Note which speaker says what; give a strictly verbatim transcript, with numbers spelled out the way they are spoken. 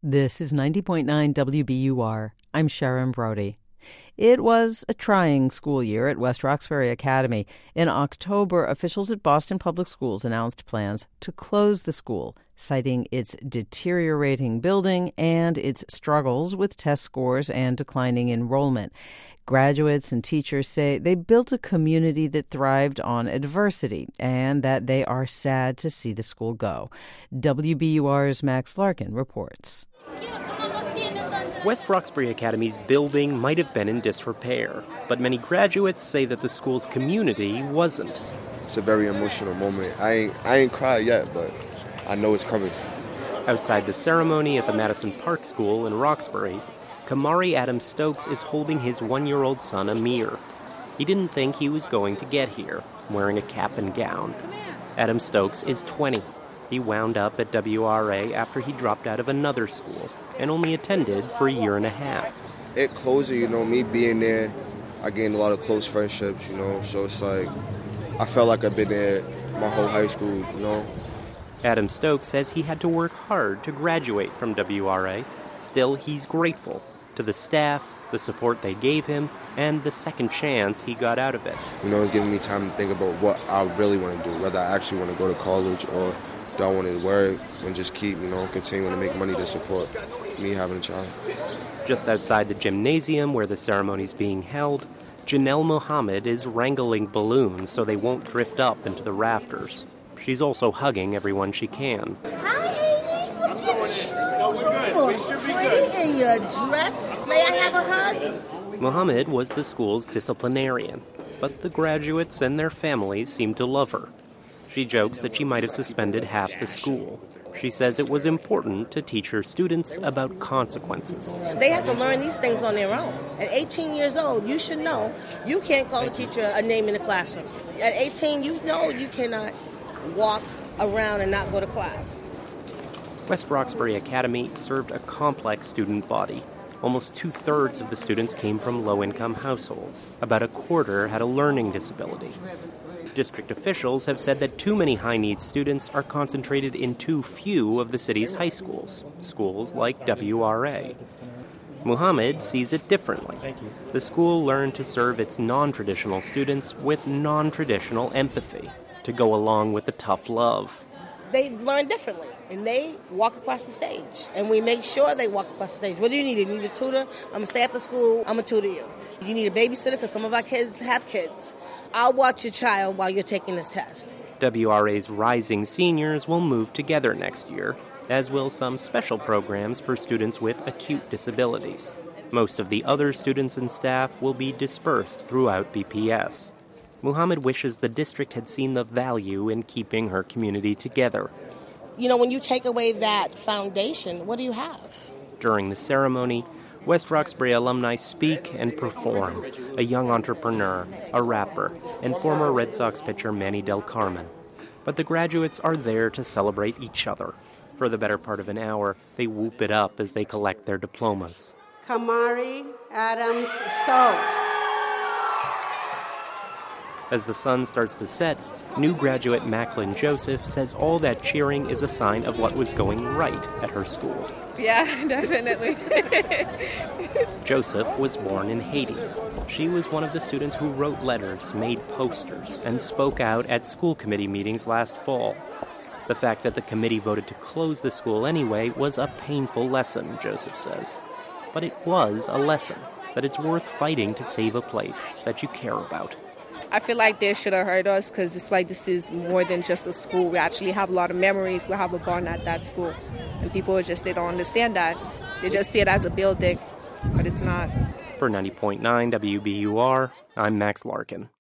Speaker 1: This is ninety point nine W B U R. I'm Sharon Brody. It was a trying school year at West Roxbury Academy. In October, officials at Boston Public Schools announced plans to close the school, citing its deteriorating building and its struggles with test scores and declining enrollment. Graduates and teachers say they built a community that thrived on adversity and that they are sad to see the school go. W B U R's Max Larkin reports.
Speaker 2: West Roxbury Academy's building might have been in disrepair, but many graduates say that the school's community wasn't.
Speaker 3: It's a very emotional moment. I ain't, I ain't cried yet, but I know it's coming.
Speaker 2: Outside the ceremony at the Madison Park School in Roxbury, Kamari Adam Stokes is holding his one-year-old son Amir. He didn't think he was going to get here, wearing a cap and gown. Adam Stokes is twenty. He wound up at W R A after he dropped out of another school and only attended for a year and a half.
Speaker 3: It closed, you know, me being there, I gained a lot of close friendships, you know, so it's like, I felt like I've been there my whole high school, you know.
Speaker 2: Adam Stokes says he had to work hard to graduate from W R A. Still, he's grateful to the staff, the support they gave him, and the second chance he got out of it.
Speaker 3: You know, it's giving me time to think about what I really want to do, whether I actually want to go to college or do I want to work and just keep, you know, continuing to make money to support me having a child.
Speaker 2: Just outside the gymnasium where the ceremony's being held, Janelle Mohammed is wrangling balloons so they won't drift up into the rafters. She's also hugging everyone she can.
Speaker 4: Hi, Amy. Look at you. Oh, we should be pretty in your dress. May I have a hug?
Speaker 2: Mohammed was the school's disciplinarian, but the graduates and their families seemed to love her. She jokes that she might have suspended half the school. She says it was important to teach her students about consequences.
Speaker 4: They have to learn these things on their own. At eighteen years old, you should know you can't call a teacher a name in the classroom. At eighteen, you know you cannot walk around and not go to class.
Speaker 2: West Roxbury Academy served a complex student body. Almost two-thirds of the students came from low-income households. About a quarter had a learning disability. District officials have said that too many high-needs students are concentrated in too few of the city's high schools, schools like W R A. Muhammad sees it differently. The school learned to serve its non-traditional students with non-traditional empathy to go along with the tough love.
Speaker 4: They learn differently, and they walk across the stage, and we make sure they walk across the stage. What do you need? You need a tutor? I'm going to stay after school. I'm going to tutor you. You need a babysitter because some of our kids have kids. I'll watch your child while you're taking this test.
Speaker 2: W R A's rising seniors will move together next year, as will some special programs for students with acute disabilities. Most of the other students and staff will be dispersed throughout B P S. Muhammad wishes the district had seen the value in keeping her community together.
Speaker 4: You know, when you take away that foundation, what do you have?
Speaker 2: During the ceremony, West Roxbury alumni speak and perform. A young entrepreneur, a rapper, and former Red Sox pitcher Manny Del Carmen. But the graduates are there to celebrate each other. For the better part of an hour, they whoop it up as they collect their diplomas.
Speaker 5: Kamari Adams Stokes.
Speaker 2: As the sun starts to set, new graduate Macklin Joseph says all that cheering is a sign of what was going right at her school.
Speaker 6: Yeah, definitely.
Speaker 2: Joseph was born in Haiti. She was one of the students who wrote letters, made posters, and spoke out at school committee meetings last fall. The fact that the committee voted to close the school anyway was a painful lesson, Joseph says. But it was a lesson that it's worth fighting to save a place that you care about.
Speaker 6: I feel like they should have heard us because it's like this is more than just a school. We actually have a lot of memories. We have a bond at that school. And people just, they don't understand that. They just see it as a building, but it's not.
Speaker 2: For ninety point nine W B U R, I'm Max Larkin.